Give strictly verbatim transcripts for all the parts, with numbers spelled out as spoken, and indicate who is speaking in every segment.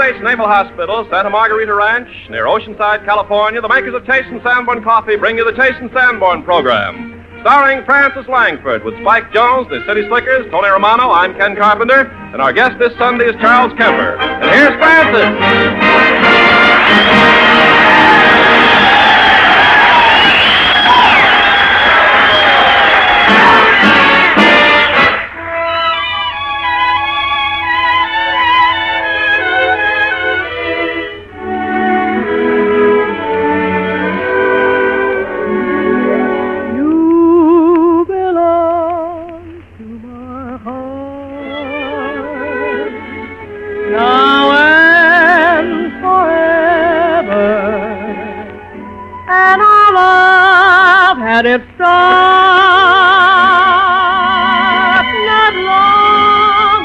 Speaker 1: States Naval Hospital, Santa Margarita Ranch, near Oceanside, California, the makers of Taste and Sanborn Coffee bring you the Taste and Sanborn program. Starring Francis Langford with Spike Jones, the City Slickers, Tony Romano, I'm Ken Carpenter, and our guest this Sunday is Charles Kemper. And here's Francis.
Speaker 2: Had it stopped not long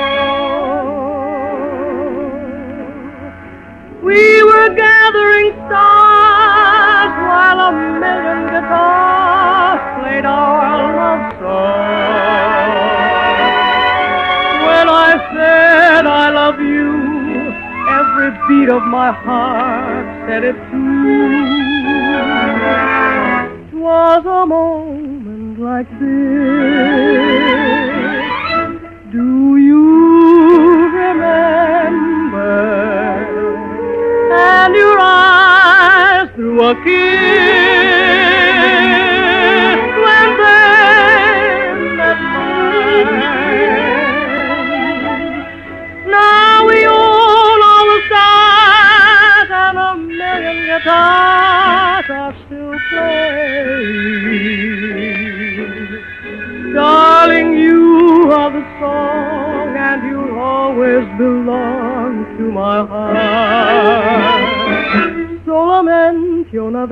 Speaker 2: ago. We were gathering stars while a million guitars played our love song. When I said I love you, every beat of my heart said it too. Was a moment like this. Do you remember? And your eyes through a kiss when they met mine. Now we own all the stars and a million guitars are still darling, you are the song, and you'll always belong to my heart. Solamente una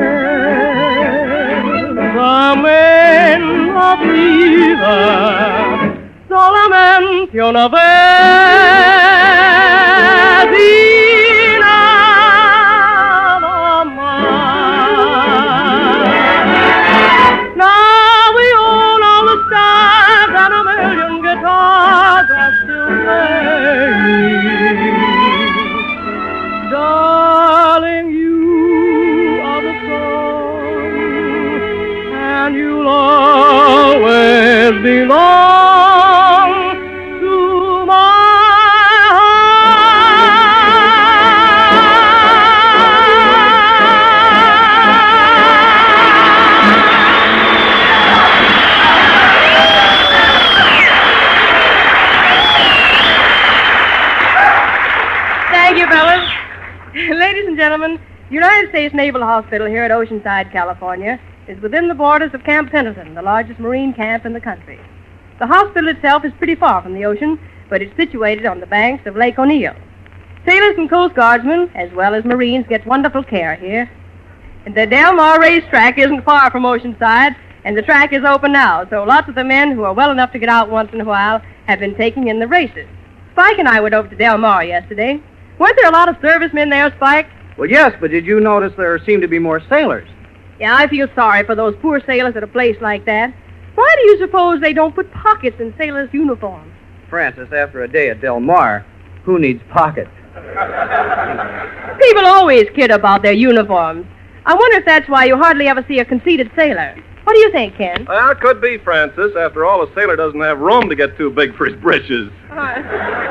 Speaker 2: vez, dame la vida. Solamente una vez, y nada más. Now we own all the stars and a million guitars are still playing. Darling, you are the song, and you'll always belong to my
Speaker 3: Ladies and gentlemen, the United States Naval Hospital here at Oceanside, California, is within the borders of Camp Pendleton, the largest marine camp in the country. The hospital itself is pretty far from the ocean, but it's situated on the banks of Lake O'Neill. Sailors and Coast Guardsmen, as well as Marines, get wonderful care here. And the Del Mar racetrack isn't far from Oceanside, and the track is open now, so lots of the men who are well enough to get out once in a while have been taking in the races. Spike and I went over to Del Mar yesterday. Weren't there a lot of servicemen there, Spike?
Speaker 4: Well, yes, but did you notice there seemed to be more sailors?
Speaker 3: Yeah, I feel sorry for those poor sailors at a place like that. Why do you suppose they don't put pockets in sailors' uniforms?
Speaker 4: Francis, after a day at Del Mar, who needs pockets?
Speaker 3: People always kid about their uniforms. I wonder if that's why you hardly ever see a conceited sailor. What do you think, Ken?
Speaker 1: Well, it could be, Francis. After all, a sailor doesn't have room to get too big for his britches.
Speaker 3: Uh,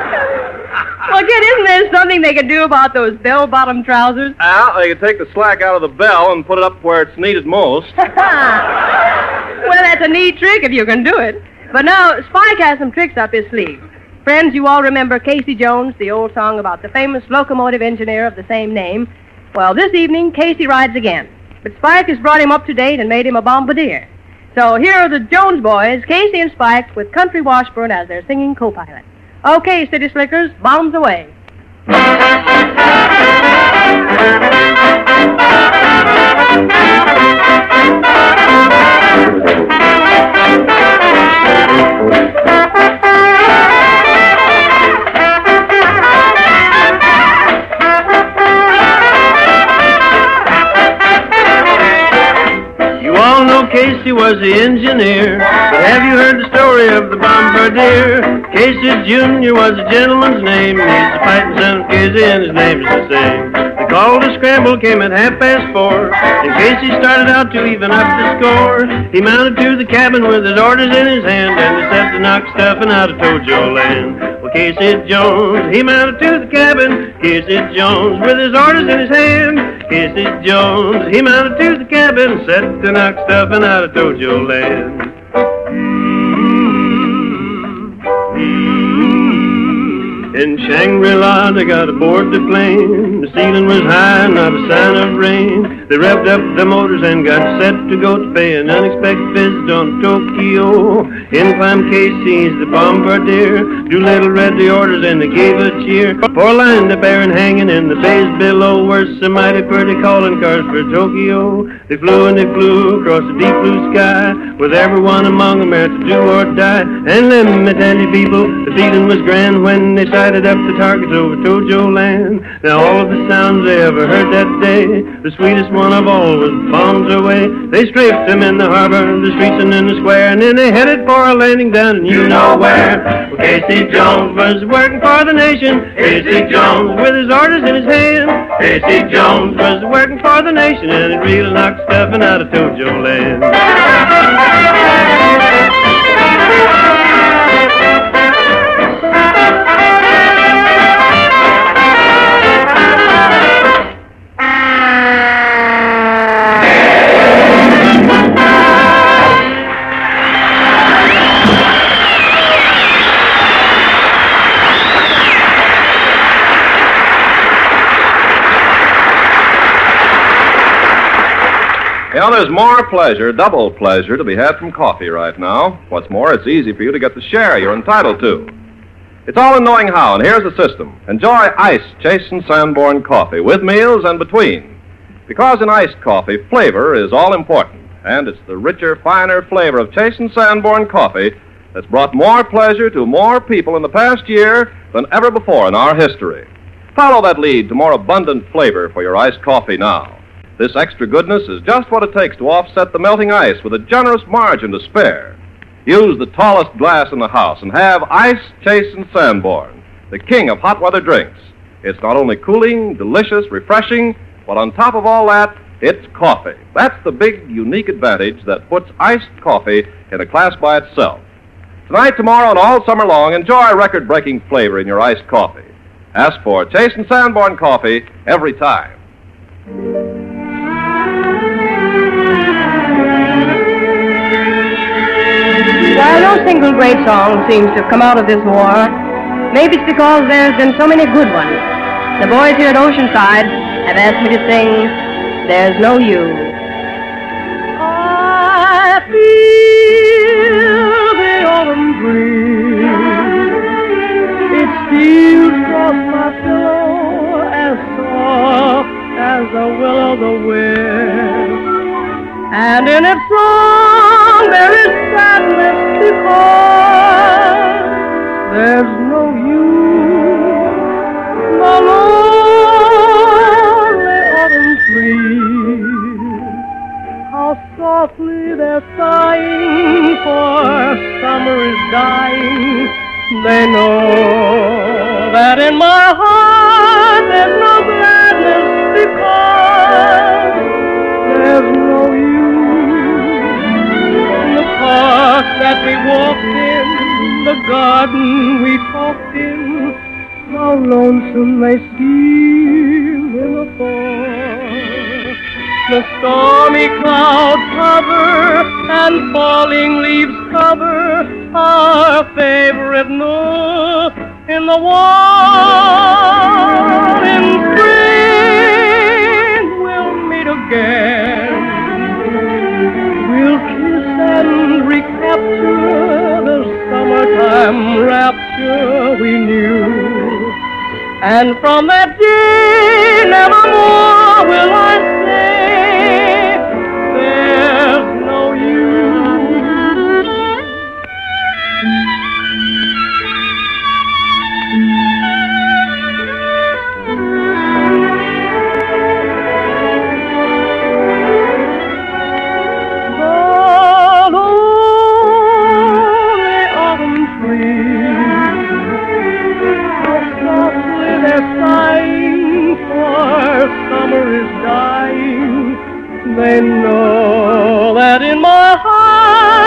Speaker 3: well, Ken, isn't there something they can do about those bell-bottom trousers?
Speaker 1: Well, they can take the slack out of the bell and put it up where it's needed most.
Speaker 3: Well, that's a neat trick if you can do it. But now, Spike has some tricks up his sleeve. Friends, you all remember Casey Jones, the old song about the famous locomotive engineer of the same name. Well, this evening, Casey rides again. But Spike has brought him up to date and made him a bombardier. So here are the Jones boys, Casey and Spike, with Country Washburn as their singing co-pilot. Okay, City Slickers, bombs away.
Speaker 2: Casey was
Speaker 5: was the engineer. But have you heard the story of the bombardier? Casey Junior was a gentleman's name. He's the fighting son of Casey, and his name's the same. The call to scramble came at half past four, and Casey started out to even up the score. He mounted to the cabin with his orders in his hand, and he set to knock stuffing out of Tojo land. Well, Casey Jones, he mounted to the cabin. Casey Jones with his orders in his hand. Casey Jones, he mounted to the cabin, set to knock stuffing out of Tojo land. In Shangri-La, they got aboard the plane. The ceiling was high, not a sign of rain. They revved up the motors and got set to go to pay an unexpected visit on Tokyo. In climbed Casey's the bombardier. Doolittle read the orders and they gave a cheer. Four lined up there and hanging in the bays below were some mighty pretty calling cars for Tokyo. They flew and they flew across the deep blue sky, with everyone among them there to do or die. And let me tell you people, the feeling was grand when they sighted up the targets over Tojo land. Now all of the sounds they ever heard that day, the sweetest one of all was bombs away. They strafed them in the harbor, the streets and in the square, and then they headed for a landing down in you know where. Well, Casey Jones was working for the nation. Casey Jones with his orders in his hand. Casey Jones was working for the nation, and it really knocked stuffing out of Tojo land.
Speaker 1: You know, there's more pleasure, double pleasure, to be had from coffee right now. What's more, it's easy for you to get the share you're entitled to. It's all in knowing how, and here's the system. Enjoy iced Chase and Sanborn coffee with meals and between. Because in iced coffee, flavor is all important, and it's the richer, finer flavor of Chase and Sanborn coffee that's brought more pleasure to more people in the past year than ever before in our history. Follow that lead to more abundant flavor for your iced coffee now. This extra goodness is just what it takes to offset the melting ice with a generous margin to spare. Use the tallest glass in the house and have Ice Chase and Sanborn, the king of hot weather drinks. It's not only cooling, delicious, refreshing, but on top of all that, it's coffee. That's the big, unique advantage that puts iced coffee in a class by itself. Tonight, tomorrow, and all summer long, enjoy record-breaking flavor in your iced coffee. Ask for Chase and Sanborn coffee every time.
Speaker 3: While no single great song seems to have come out of this war, maybe it's because there's been so many good ones. The boys here at Oceanside have asked me to sing There's No You. I feel the autumn breeze. It steals across my pillow as soft as the will of the wind. And in its song there is sadness because there's no you. The lonely autumn trees, how softly they're sighing, for summer is dying. They know that in my heart there's no gladness because there's no you. The park that we walked in, the garden we talked in, how lonesome they seem in the fall. The stormy clouds cover and falling leaves cover our favorite nook in the wall. In spring we'll meet again. We'll kiss and recapture the summertime rapture we knew. And from that day nevermore will I say there's no you. The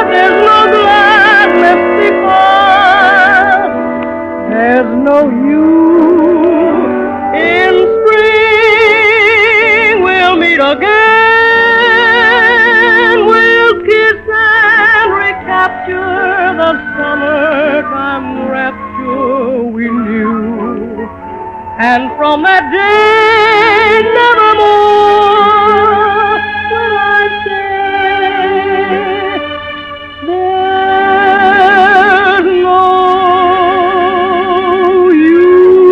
Speaker 2: heart there's no gladness because there's no you. In spring we'll meet again. We'll kiss and recapture the summertime rapture we knew. And from that day, nevermore will I say there's no you.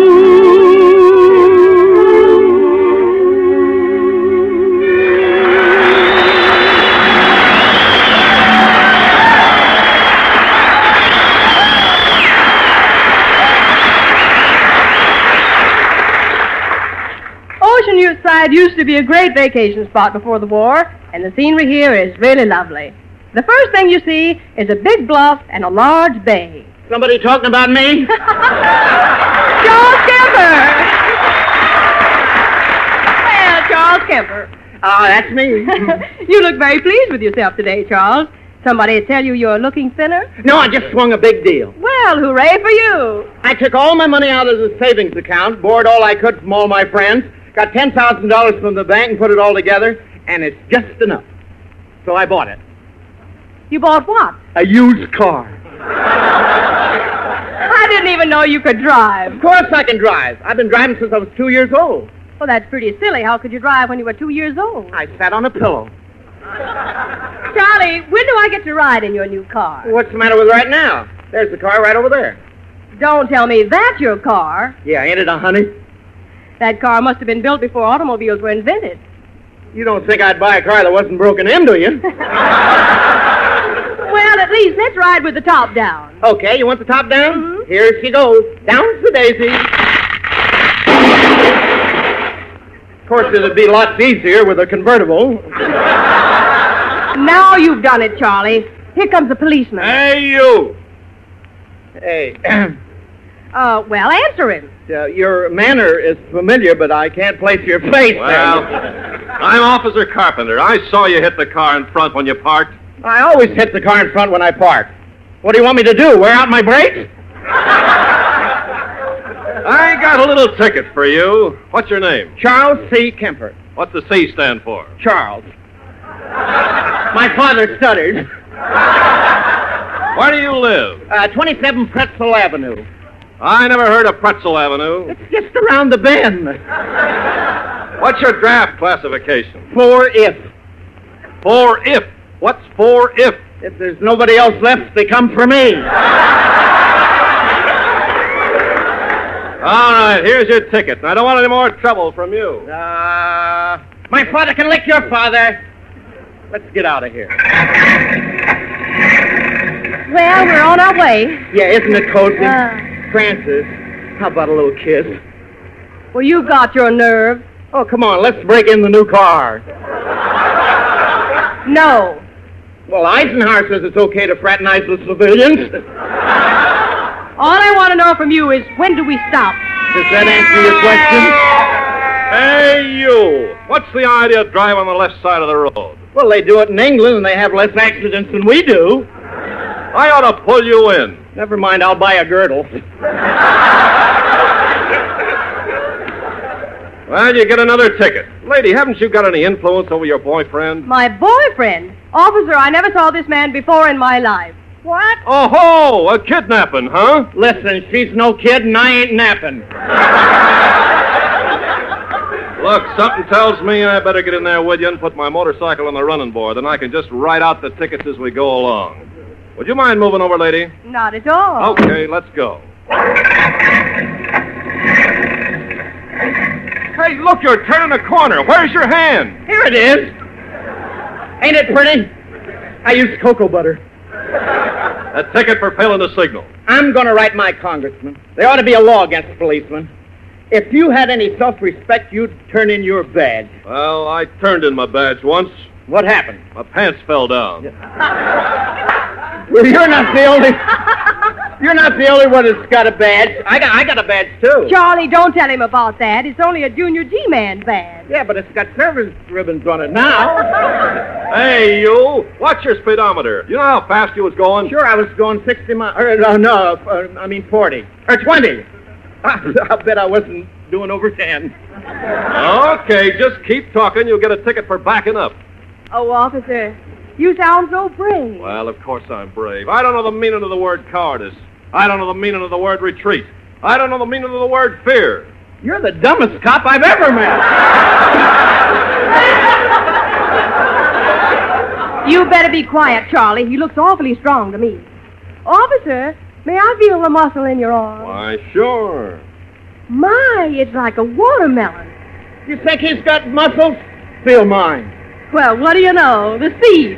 Speaker 3: Oceanside used to be a great vacation spot before the war, and the scenery here is really lovely. The first thing you see is a big bluff and a large bay.
Speaker 6: Somebody talking about me?
Speaker 3: Charles Kemper! Well, Charles Kemper.
Speaker 6: Oh, that's me.
Speaker 3: You look very pleased with yourself today, Charles. Somebody tell you you're looking thinner?
Speaker 6: No, I just swung a big deal.
Speaker 3: Well, hooray for you.
Speaker 6: I took all my money out of the savings account, borrowed all I could from all my friends, got ten thousand dollars from the bank and put it all together, and it's just enough. So I bought it.
Speaker 3: You bought what?
Speaker 6: A used car.
Speaker 3: I didn't even know you could drive.
Speaker 6: Of course I can drive. I've been driving since I was two years old.
Speaker 3: Well, that's pretty silly. How could you drive when you were two years old?
Speaker 6: I sat on a pillow.
Speaker 3: Charlie, when do I get to ride in your new car?
Speaker 6: What's the matter with it right now? There's the car right over there.
Speaker 3: Don't tell me that's your car.
Speaker 6: Yeah, ain't it a honey?
Speaker 3: That car must have been built before automobiles were invented.
Speaker 6: You don't think I'd buy a car that wasn't broken in, do you?
Speaker 3: Well, at least let's ride with the top down.
Speaker 6: Okay, you want the top down?
Speaker 3: Mm-hmm.
Speaker 6: Here she goes. Down's the daisy. Of course, it'd be lots easier with a convertible.
Speaker 3: Now you've done it, Charlie. Here comes the policeman.
Speaker 1: Hey, you!
Speaker 6: Hey,
Speaker 3: Uh, well, answer him.
Speaker 6: uh, your manner is familiar, but I can't place your face
Speaker 1: Well,
Speaker 6: there.
Speaker 1: I'm Officer Carpenter. I saw you hit the car in front when you parked.
Speaker 6: I always hit the car in front when I park. What do you want me to do, wear out my brakes?
Speaker 1: I got a little ticket for you. What's your name?
Speaker 6: Charles C. Kemper.
Speaker 1: What's the C stand for?
Speaker 6: Charles. My father stuttered.
Speaker 1: Where do you live?
Speaker 6: Uh, twenty-seven Pretzel Avenue.
Speaker 1: I never heard of Pretzel Avenue.
Speaker 6: It's just around the bend.
Speaker 1: What's your draft classification?
Speaker 6: For if.
Speaker 1: For if. What's for if?
Speaker 6: If there's nobody else left, they come for me.
Speaker 1: All right, here's your ticket. And I don't want any more trouble from you.
Speaker 6: Uh, my father can lick your father. Let's get out of here.
Speaker 3: Well, we're on our way.
Speaker 6: Yeah, isn't it cozy?
Speaker 3: Uh,
Speaker 6: Francis, how about a little kiss?
Speaker 3: well, you got your nerve.
Speaker 6: Oh, come on, let's break in the new car.
Speaker 3: No.
Speaker 6: Well, Eisenhower says it's okay to fraternize with civilians.
Speaker 3: All I want to know from you is when do we stop?
Speaker 6: Does that answer your question?
Speaker 1: Hey, you. What's the idea of driving on the left side of the road?
Speaker 6: Well, they do it in England, and they have less accidents than we do.
Speaker 1: I ought to pull you in.
Speaker 6: Never mind, I'll buy a girdle.
Speaker 1: Well, you get another ticket. Lady, haven't you got any influence over your boyfriend?
Speaker 3: My boyfriend? Officer, I never saw this man before in my life. What?
Speaker 1: Oh-ho, a kidnapping, huh?
Speaker 6: Listen, she's no kid, and I ain't napping.
Speaker 1: Look, something tells me I better get in there with you and put my motorcycle on the running board. Then I can just write out the tickets as we go along. Would you mind moving over, lady?
Speaker 3: Not at all.
Speaker 1: Okay, let's go. Hey, look, you're turning a corner. Where's your hand?
Speaker 6: Here it is. Ain't it pretty? I used cocoa butter.
Speaker 1: A ticket for failing to signal.
Speaker 6: I'm going to write my congressman. There ought to be a law against policemen. If you had any self-respect, you'd turn in your badge.
Speaker 1: Well, I turned in my badge once.
Speaker 6: What happened?
Speaker 1: My pants fell down.
Speaker 6: Well, you're not the only... You're not the only one that's got a badge. I got I got a badge, too.
Speaker 3: Charlie, don't tell him about that. It's only a junior G-man badge.
Speaker 6: Yeah, but it's got service ribbons on it now.
Speaker 1: Hey, you! Watch your speedometer. You know how fast you was going?
Speaker 6: Sure, I was going sixty miles. Or, no, no, uh, I mean forty. Or twenty. I'll bet I wasn't doing over ten.
Speaker 1: Okay, just keep talking. You'll get a ticket for backing up.
Speaker 3: Oh, officer, you sound so brave.
Speaker 1: Well, of course I'm brave. I don't know the meaning of the word cowardice. I don't know the meaning of the word retreat. I don't know the meaning of the word fear.
Speaker 6: You're the dumbest cop I've ever met.
Speaker 3: You better be quiet, Charlie. He looks awfully strong to me. Officer, may I feel the muscle in your arm?
Speaker 1: Why, sure.
Speaker 3: My, it's like a watermelon.
Speaker 6: You think he's got muscles? Feel mine.
Speaker 3: Well, what do you know? The seed.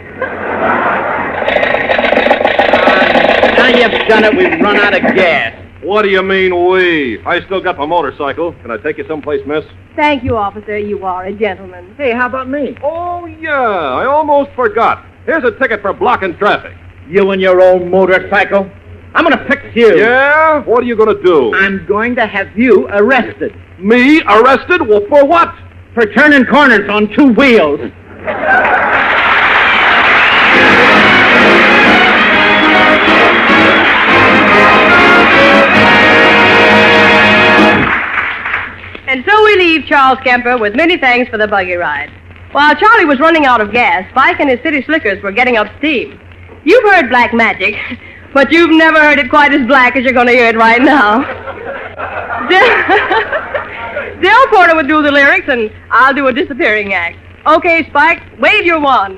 Speaker 6: Now you've done it. We've run out of gas.
Speaker 1: What do you mean, we? I still got my motorcycle. Can I take you someplace, miss?
Speaker 3: Thank you, officer. You are a gentleman.
Speaker 6: Hey, how about me?
Speaker 1: Oh, yeah. I almost forgot. Here's a ticket for blocking traffic.
Speaker 6: You and your old motorcycle? I'm going to fix you.
Speaker 1: Yeah? What are you going to do?
Speaker 6: I'm going to have you arrested.
Speaker 1: Me arrested? Well, for what?
Speaker 6: For turning corners on two wheels.
Speaker 3: And so we leave Charles Kemper with many thanks for the buggy ride. While Charlie was running out of gas, Spike and his city slickers were getting up steam. You've heard black magic, but you've never heard it quite as black as you're going to hear it right now. Dale Porter would do the lyrics, and I'll do a disappearing act. Okay, Spike, wave your wand.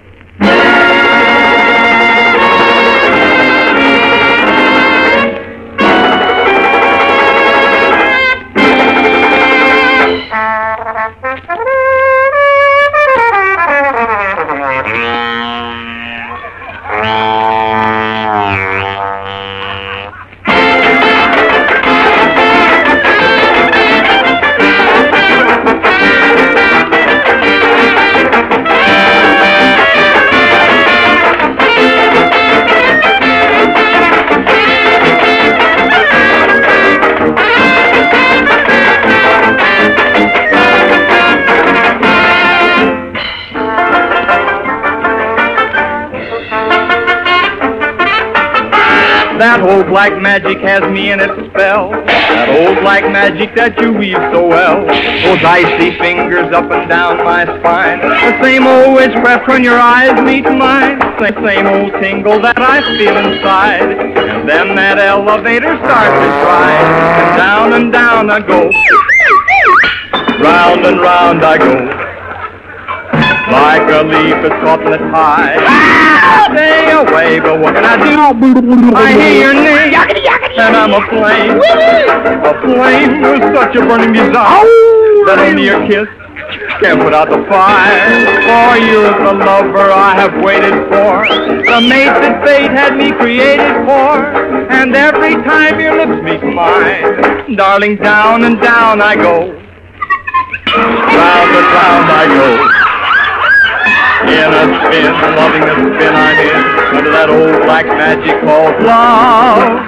Speaker 7: That old black magic has me in its spell. That old black magic that you weave so well. Those icy fingers up and down my spine. The same old witchcraft when your eyes meet mine. The same old tingle that I feel inside. And then that elevator starts to ride. And down and down I go. Round and round I go. Like a leaf that's caught in the tide. Ah, stay away, but what can I do? I hear your name, and I'm aflame. A flame with such a burning desire that only your kiss can put out the fire. For you're the lover I have waited for, the mate that fate had me created for. And every time your lips meet mine, darling, down and down I go. Round and round I go. In a spin, loving the spin I'm in, under that old black magic called love.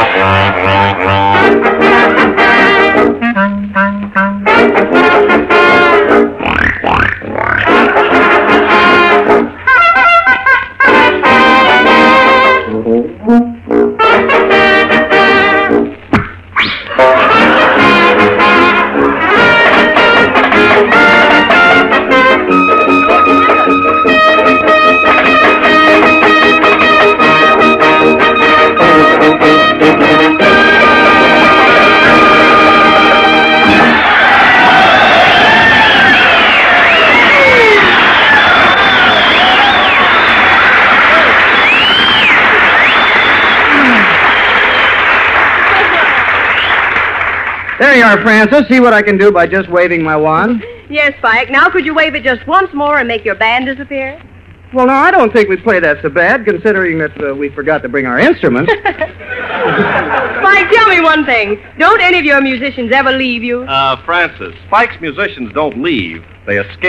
Speaker 4: There you are, Francis. See what I can do by just waving my wand?
Speaker 3: Yes, Spike. Now could you wave it just once more and make your band disappear?
Speaker 4: Well, no, I don't think we play that so bad, considering that uh, we forgot to bring our instruments.
Speaker 3: Spike, tell me one thing. Don't any of your musicians ever leave you?
Speaker 1: Uh, Francis, Spike's musicians don't leave. They escape.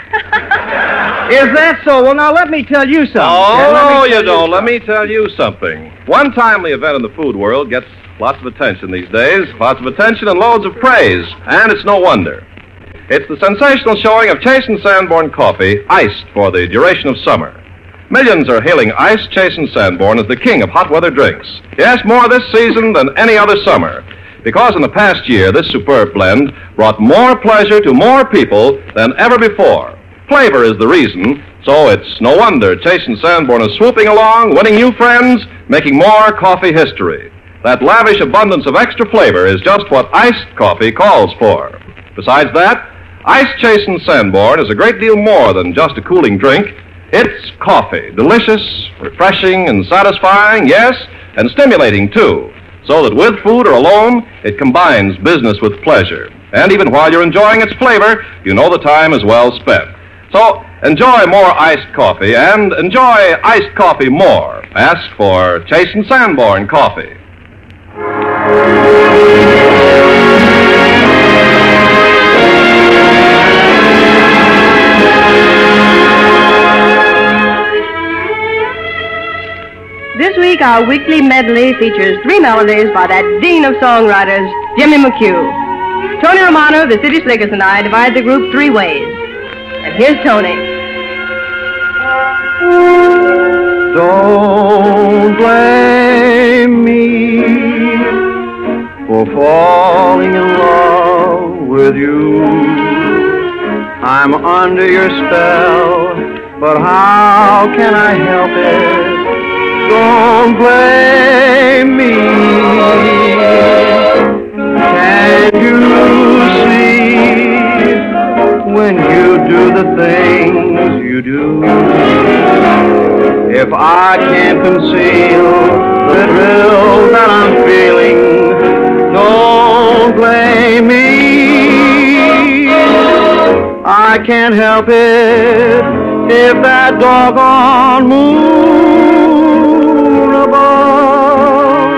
Speaker 4: Is that so? Well, now let me tell you something.
Speaker 1: Oh,
Speaker 4: Ted.
Speaker 1: no,
Speaker 4: Let me
Speaker 1: you
Speaker 4: tell
Speaker 1: don't. Let me tell you something. One timely event in the food world gets lots of attention these days, lots of attention and loads of praise, and it's no wonder. It's the sensational showing of Chase and Sanborn coffee, iced for the duration of summer. Millions are hailing iced Chase and Sanborn as the king of hot weather drinks. Yes, more this season than any other summer. Because in the past year, this superb blend brought more pleasure to more people than ever before. Flavor is the reason, so it's no wonder Chase and Sanborn is swooping along, winning new friends, making more coffee history. That lavish abundance of extra flavor is just what iced coffee calls for. Besides that, iced Chase and Sanborn is a great deal more than just a cooling drink. It's coffee, delicious, refreshing, and satisfying, yes, and stimulating, too, so that with food or alone, it combines business with pleasure. And even while you're enjoying its flavor, you know the time is well spent. So, enjoy more iced coffee and enjoy iced coffee more. Ask for Chase and Sanborn coffee.
Speaker 3: This week, our weekly medley features three melodies by that dean of songwriters, Jimmy McHugh. Tony Romano, the City Slickers, and I divide the group three ways. And here's Tony.
Speaker 7: Don't blame me for falling in love with you. I'm under your spell, but how can I help it? Don't blame me. Can you see when you do the things you do? If I can't conceal the thrill that I'm feeling, don't blame me. I can't help it if that doggone moon above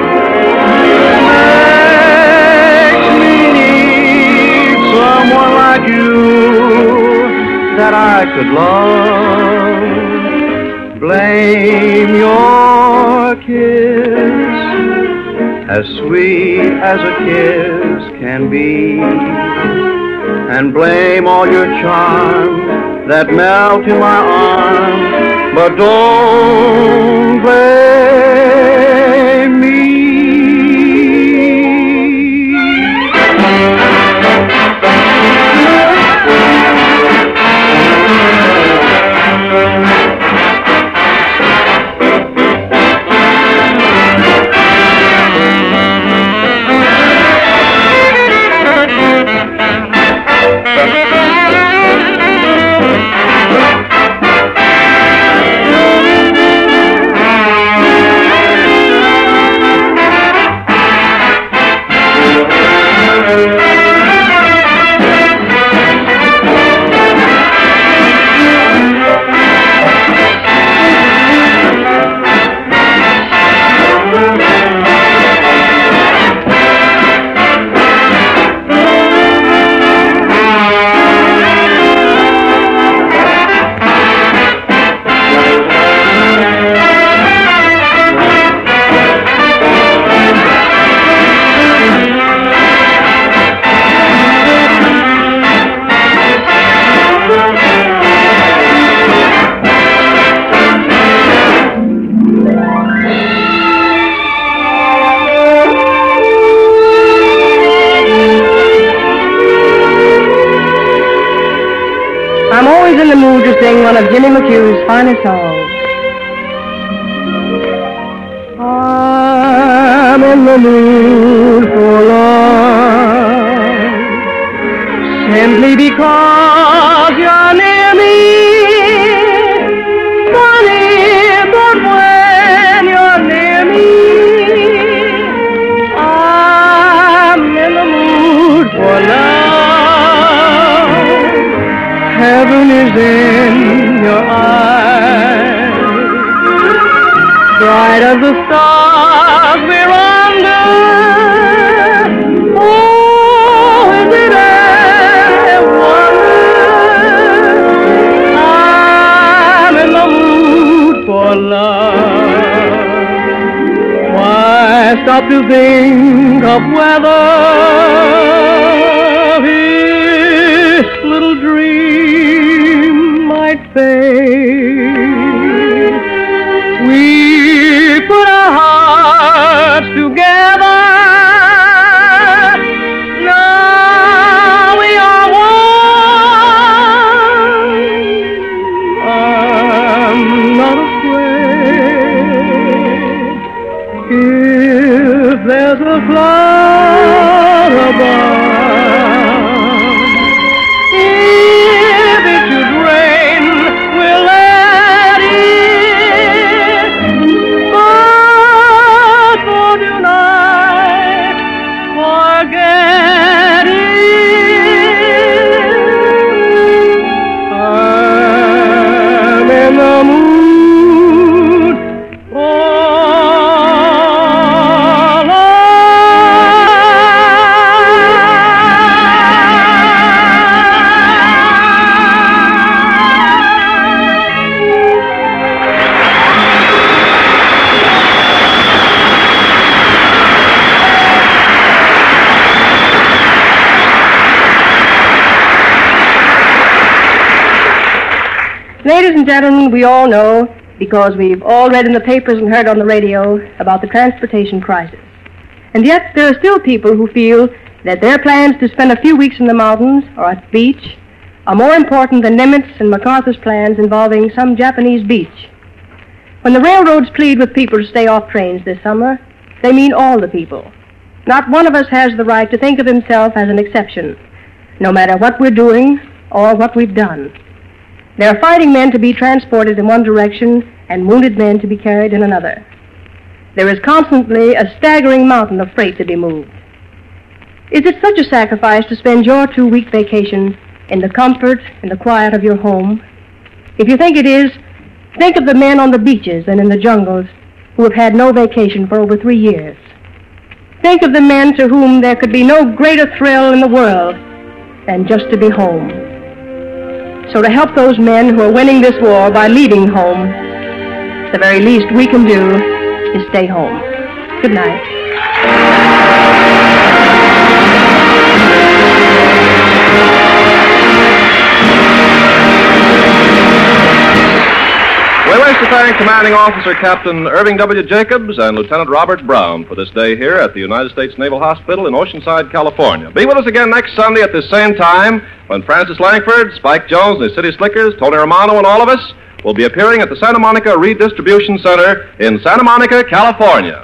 Speaker 7: makes me need someone like you that I could love. Blame your kiss, as sweet as a kiss can be, and blame all your charms that melt in my arms, but don't blame me.
Speaker 3: I'm always in the mood to sing one of Jimmy McHugh's finest songs. I'm in the mood for love, simply because you're near me. Funny, but when you're near me, I'm in the mood for love. Heaven is in your eyes, bright as the stars we're under. Oh, is it any wonder
Speaker 2: love. Why stop to think of whether his little dream might fade? We put our hearts together. Now we are one. I'm not afraid. If there's a cloud above, if it should rain, we'll let it. But for tonight, forget it. I'm in the mood for
Speaker 3: Ladies and gentlemen, we all know, because we've all read in the papers and heard on the radio about the transportation crisis. And yet there are still people who feel that their plans to spend a few weeks in the mountains or at the beach are more important than Nimitz and MacArthur's plans involving some Japanese beach. When the railroads plead with people to stay off trains this summer, they mean all the people. Not one of us has the right to think of himself as an exception, no matter what we're doing or what we've done. There are fighting men to be transported in one direction and wounded men to be carried in another. There is constantly a staggering mountain of freight to be moved. Is it such a sacrifice to spend your two-week vacation in the comfort and the quiet of your home? If you think it is, think of the men on the beaches and in the jungles who have had no vacation for over three years. Think of the men to whom there could be no greater thrill in the world than just to be home. So to help those men who are winning this war by leaving home, the very least we can do is stay home. Good night.
Speaker 1: We wish to thank Commanding Officer Captain Irving W. Jacobs and Lieutenant Robert Brown for this day here at the United States Naval Hospital in Oceanside, California. Be with us again next Sunday at this same time when Francis Langford, Spike Jones, the City Slickers, Tony Romano, and all of us will be appearing at the Santa Monica Redistribution Center in Santa Monica, California.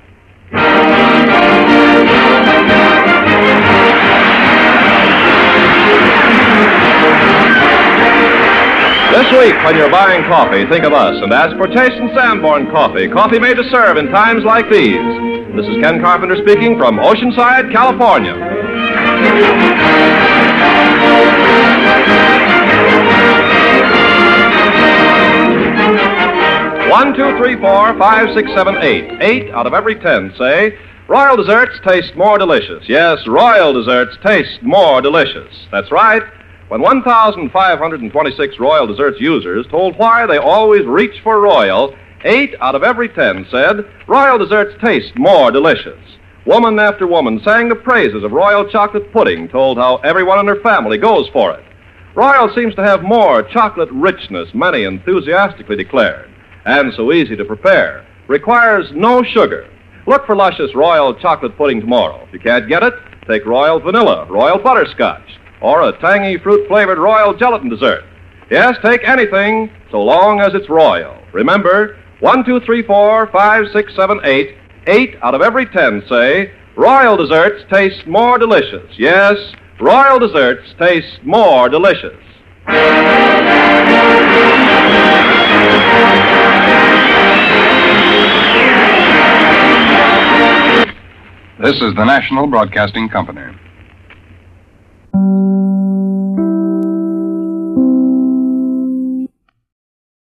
Speaker 1: This week, when you're buying coffee, think of us and ask for Chase and Sanborn coffee. Coffee made to serve in times like these. This is Ken Carpenter speaking from Oceanside, California. One, two, three, four, five, six, seven, eight. Eight out of every ten say, Royal desserts taste more delicious. Yes, Royal desserts taste more delicious. That's right. When one thousand five hundred twenty-six Royal Desserts users told why they always reach for Royal, eight out of every ten said, Royal Desserts taste more delicious. Woman after woman sang the praises of Royal chocolate pudding, told how everyone in her family goes for it. Royal seems to have more chocolate richness, many enthusiastically declared, and so easy to prepare. Requires no sugar. Look for luscious Royal chocolate pudding tomorrow. If you can't get it, take Royal vanilla, Royal butterscotch, or a tangy fruit-flavored Royal gelatin dessert. Yes, take anything so long as it's Royal. Remember, one, two, three, four, five, six, seven, eight, eight out of every ten say, Royal desserts taste more delicious. Yes, Royal desserts taste more delicious.
Speaker 8: This is the National Broadcasting Company.